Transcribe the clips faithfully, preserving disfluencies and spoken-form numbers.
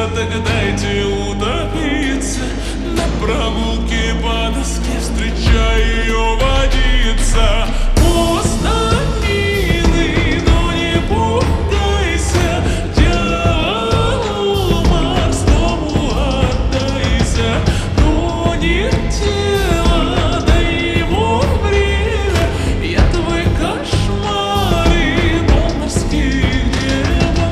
так дайте утопиться. На прогулке по доске встречай ее водиться. Поздно, милый, но не пугайся, дьяволу морскому отдайся. Но не тело, дай ему время, я твой кошмар и дом морских демон.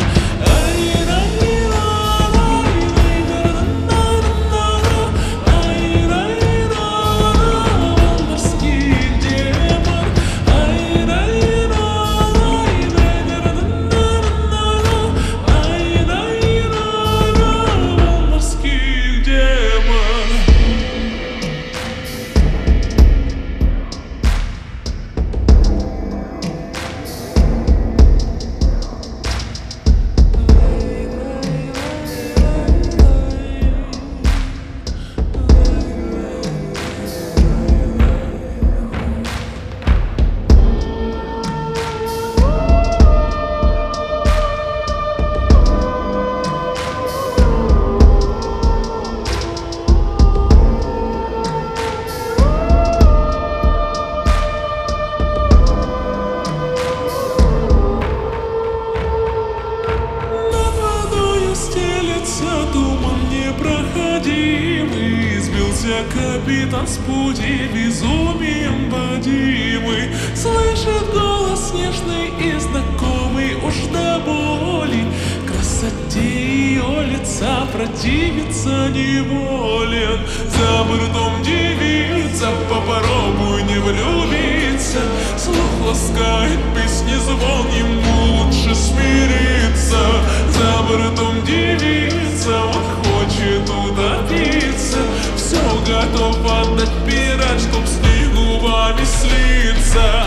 Туман непроходимый, сбился капитан с пути, безумием водимый. Слышит голос нежный и знакомый уж до боли, красоте ее лица противиться неволен. За бортом девица, попробуй не влюбиться, слух ласкает песни звон, ему лучше смириться. За бортом девица, он хочет утопиться, все готов отдать пират, чтоб с ней губами слиться.